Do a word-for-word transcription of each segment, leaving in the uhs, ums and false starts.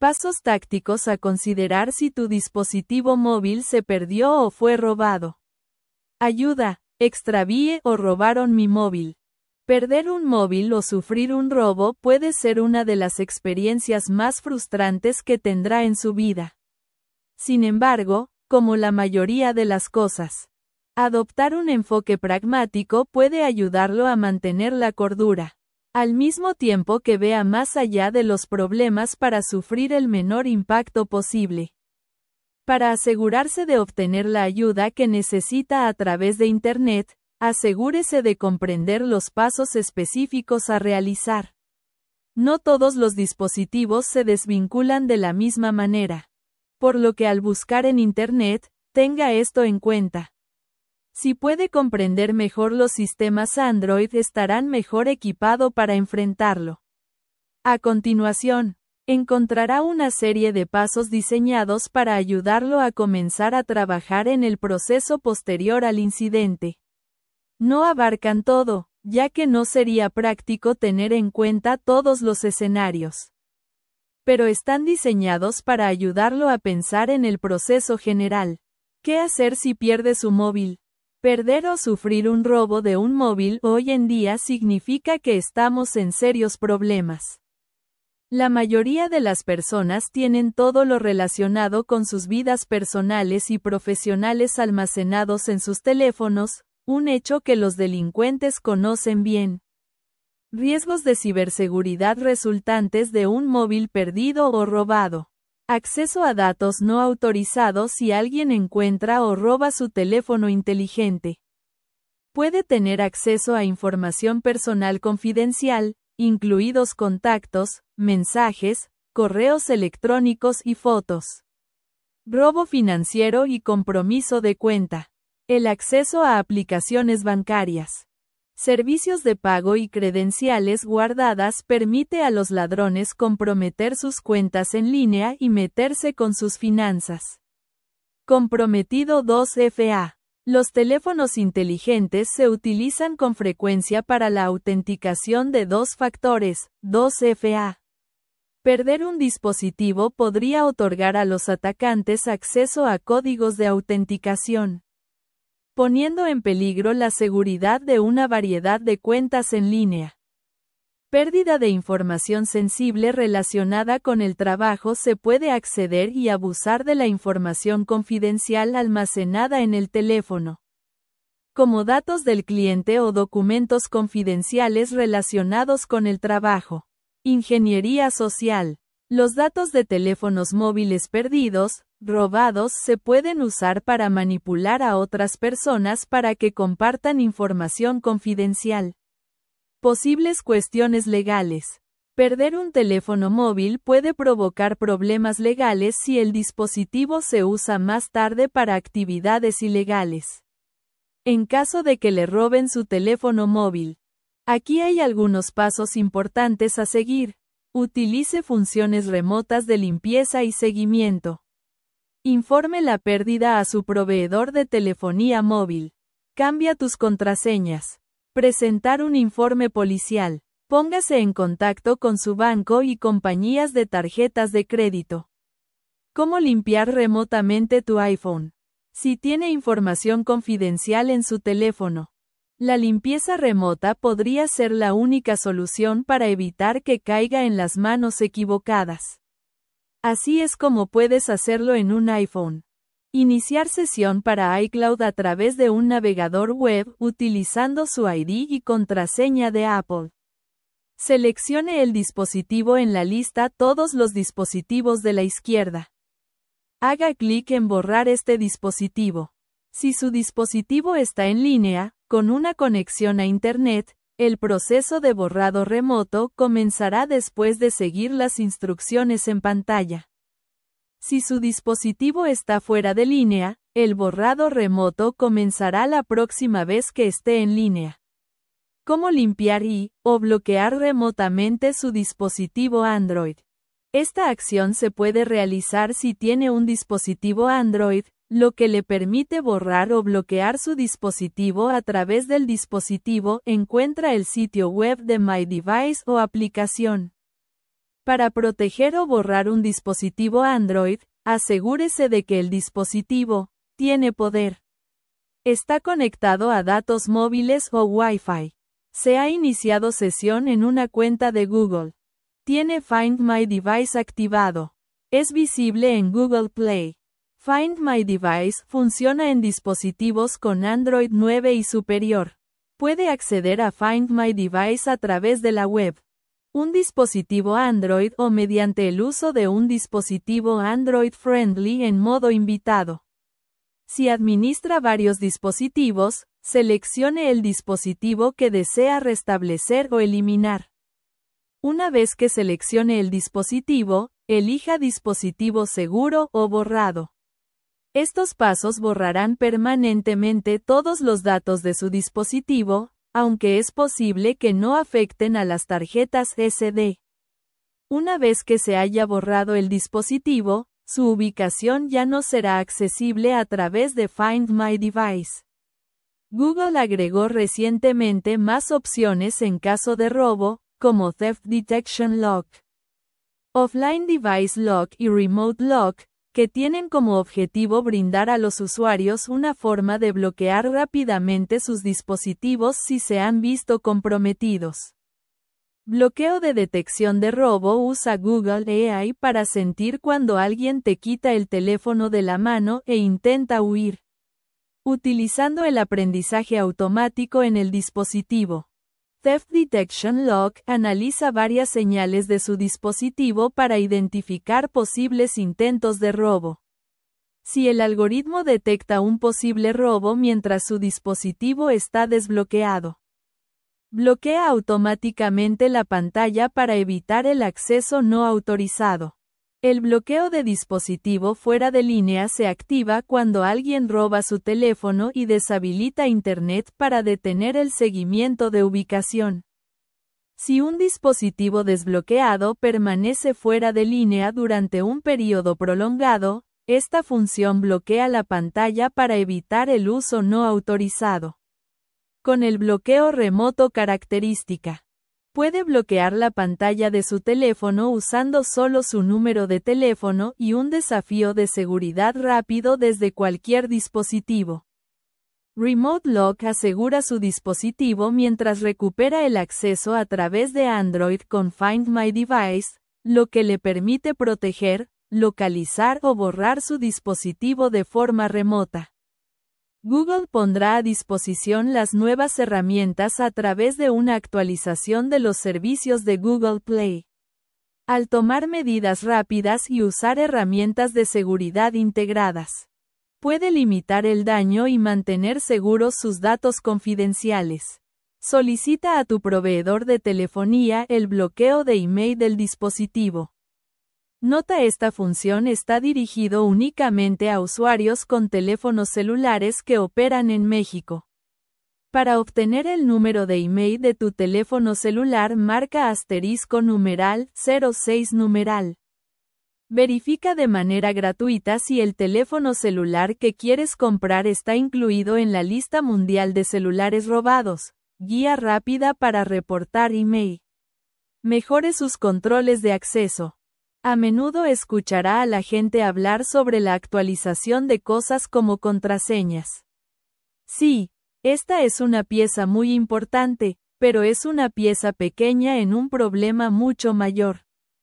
Pasos tácticos a considerar si tu dispositivo móvil se perdió o fue robado. Ayuda, extravié o robaron mi móvil. Perder un móvil o sufrir un robo puede ser una de las experiencias más frustrantes que tendrá en su vida. Sin embargo, como la mayoría de las cosas, adoptar un enfoque pragmático puede ayudarlo a mantener la cordura, al mismo tiempo que vea más allá de los problemas para sufrir el menor impacto posible. Para asegurarse de obtener la ayuda que necesita a través de Internet, asegúrese de comprender los pasos específicos a realizar. No todos los dispositivos se desvinculan de la misma manera, por lo que al buscar en Internet, tenga esto en cuenta. Si puede comprender mejor los sistemas Android, estarán mejor equipado para enfrentarlo. A continuación, encontrará una serie de pasos diseñados para ayudarlo a comenzar a trabajar en el proceso posterior al incidente. No abarcan todo, ya que no sería práctico tener en cuenta todos los escenarios. Pero están diseñados para ayudarlo a pensar en el proceso general. ¿Qué hacer si pierde su móvil? Perder o sufrir un robo de un móvil hoy en día significa que estamos en serios problemas. La mayoría de las personas tienen todo lo relacionado con sus vidas personales y profesionales almacenados en sus teléfonos, un hecho que los delincuentes conocen bien. Riesgos de ciberseguridad resultantes de un móvil perdido o robado. Acceso a datos no autorizados si alguien encuentra o roba su teléfono inteligente. Puede tener acceso a información personal confidencial, incluidos contactos, mensajes, correos electrónicos y fotos. Robo financiero y compromiso de cuenta. El acceso a aplicaciones bancarias, servicios de pago y credenciales guardadas permite a los ladrones comprometer sus cuentas en línea y meterse con sus finanzas. Comprometido dos F A. Los teléfonos inteligentes se utilizan con frecuencia para la autenticación de dos factores, dos F A. Perder un dispositivo podría otorgar a los atacantes acceso a códigos de autenticación, poniendo en peligro la seguridad de una variedad de cuentas en línea. Pérdida de información sensible relacionada con el trabajo. Se puede acceder y abusar de la información confidencial almacenada en el teléfono, como datos del cliente o documentos confidenciales relacionados con el trabajo. Ingeniería social. Los datos de teléfonos móviles perdidos, robados, se pueden usar para manipular a otras personas para que compartan información confidencial. Posibles cuestiones legales. Perder un teléfono móvil puede provocar problemas legales si el dispositivo se usa más tarde para actividades ilegales. En caso de que le roben su teléfono móvil, aquí hay algunos pasos importantes a seguir. Utilice funciones remotas de limpieza y seguimiento. Informe la pérdida a su proveedor de telefonía móvil. Cambia tus contraseñas. Presentar un informe policial. Póngase en contacto con su banco y compañías de tarjetas de crédito. ¿Cómo limpiar remotamente tu iPhone? Si tiene información confidencial en su teléfono, la limpieza remota podría ser la única solución para evitar que caiga en las manos equivocadas. Así es como puedes hacerlo en un iPhone. Iniciar sesión para iCloud a través de un navegador web utilizando su I D y contraseña de Apple. Seleccione el dispositivo en la lista Todos los dispositivos de la izquierda. Haga clic en Borrar este dispositivo. Si su dispositivo está en línea, con una conexión a Internet, el proceso de borrado remoto comenzará después de seguir las instrucciones en pantalla. Si su dispositivo está fuera de línea, el borrado remoto comenzará la próxima vez que esté en línea. ¿Cómo limpiar y, o bloquear remotamente su dispositivo Android? Esta acción se puede realizar si tiene un dispositivo Android, lo que le permite borrar o bloquear su dispositivo a través del dispositivo. Encuentra el sitio web de My Device o aplicación. Para proteger o borrar un dispositivo Android, asegúrese de que el dispositivo tiene poder. Está conectado a datos móviles o Wi-Fi. Se ha iniciado sesión en una cuenta de Google. Tiene Find My Device activado. Es visible en Google Play. Find My Device funciona en dispositivos con Android nueve y superior. Puede acceder a Find My Device a través de la web, un dispositivo Android o mediante el uso de un dispositivo Android Friendly en modo invitado. Si administra varios dispositivos, seleccione el dispositivo que desea restablecer o eliminar. Una vez que seleccione el dispositivo, elija dispositivo seguro o borrado. Estos pasos borrarán permanentemente todos los datos de su dispositivo, aunque es posible que no afecten a las tarjetas ese de. Una vez que se haya borrado el dispositivo, su ubicación ya no será accesible a través de Find My Device. Google agregó recientemente más opciones en caso de robo, como Theft Detection Lock, Offline Device Lock y Remote Lock, que tienen como objetivo brindar a los usuarios una forma de bloquear rápidamente sus dispositivos si se han visto comprometidos. Bloqueo de detección de robo usa Google A I para sentir cuando alguien te quita el teléfono de la mano e intenta huir, utilizando el aprendizaje automático en el dispositivo. Theft Detection Lock analiza varias señales de su dispositivo para identificar posibles intentos de robo. Si el algoritmo detecta un posible robo mientras su dispositivo está desbloqueado, bloquea automáticamente la pantalla para evitar el acceso no autorizado. El bloqueo de dispositivo fuera de línea se activa cuando alguien roba su teléfono y deshabilita Internet para detener el seguimiento de ubicación. Si un dispositivo desbloqueado permanece fuera de línea durante un periodo prolongado, esta función bloquea la pantalla para evitar el uso no autorizado. Con el bloqueo remoto característica, puede bloquear la pantalla de su teléfono usando solo su número de teléfono y un desafío de seguridad rápido desde cualquier dispositivo. Remote Lock asegura su dispositivo mientras recupera el acceso a través de Android con Find My Device, lo que le permite proteger, localizar o borrar su dispositivo de forma remota. Google pondrá a disposición las nuevas herramientas a través de una actualización de los servicios de Google Play. Al tomar medidas rápidas y usar herramientas de seguridad integradas, puede limitar el daño y mantener seguros sus datos confidenciales. Solicita a tu proveedor de telefonía el bloqueo de email del dispositivo. Nota: esta función está dirigido únicamente a usuarios con teléfonos celulares que operan en México. Para obtener el número de email de tu teléfono celular, marca asterisco numeral cero seis numeral. Verifica de manera gratuita si el teléfono celular que quieres comprar está incluido en la lista mundial de celulares robados. Guía rápida para reportar email. Mejore sus controles de acceso. A menudo escuchará a la gente hablar sobre la actualización de cosas como contraseñas. Sí, esta es una pieza muy importante, pero es una pieza pequeña en un problema mucho mayor.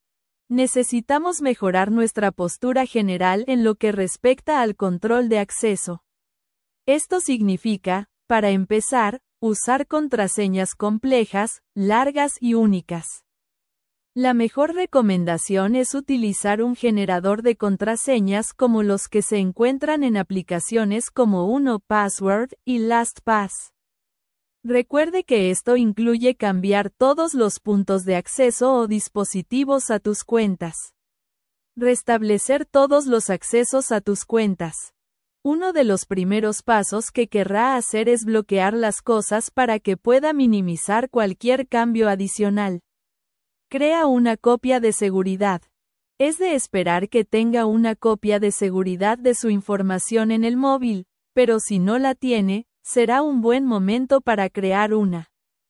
Necesitamos mejorar nuestra postura general en lo que respecta al control de acceso. Esto significa, para empezar, usar contraseñas complejas, largas y únicas. La mejor recomendación es utilizar un generador de contraseñas como los que se encuentran en aplicaciones como uno Password y LastPass. Recuerde que esto incluye cambiar todos los puntos de acceso o dispositivos a tus cuentas. Restablecer todos los accesos a tus cuentas. Uno de los primeros pasos que querrá hacer es bloquear las cosas para que pueda minimizar cualquier cambio adicional. Crea una copia de seguridad. Es de esperar que tenga una copia de seguridad de su información en el móvil, pero si no la tiene, será un buen momento para crear una.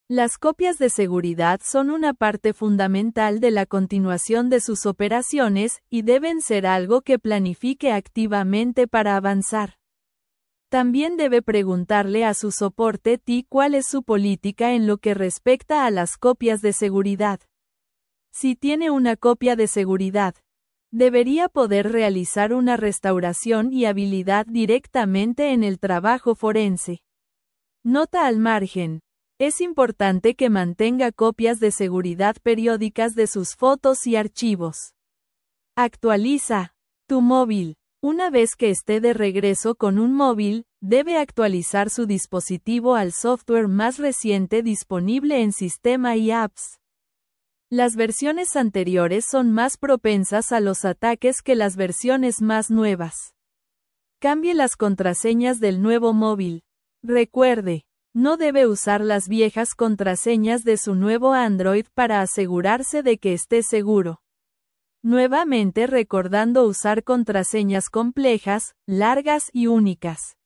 Las copias de seguridad son una parte fundamental de la continuación de sus operaciones, y deben ser algo que planifique activamente para avanzar. También debe preguntarle a su soporte T I cuál es su política en lo que respecta a las copias de seguridad. Si tiene una copia de seguridad, debería poder realizar una restauración y habilidad directamente en el trabajo forense. Nota al margen. Es importante que mantenga copias de seguridad periódicas de sus fotos y archivos. Actualiza tu móvil. Una vez que esté de regreso con un móvil, debe actualizar su dispositivo al software más reciente disponible en sistema y apps. Las versiones anteriores son más propensas a los ataques que las versiones más nuevas. Cambie las contraseñas del nuevo móvil. Recuerde, no debe usar las viejas contraseñas de su nuevo Android para asegurarse de que esté seguro. Nuevamente recordando usar contraseñas complejas, largas y únicas.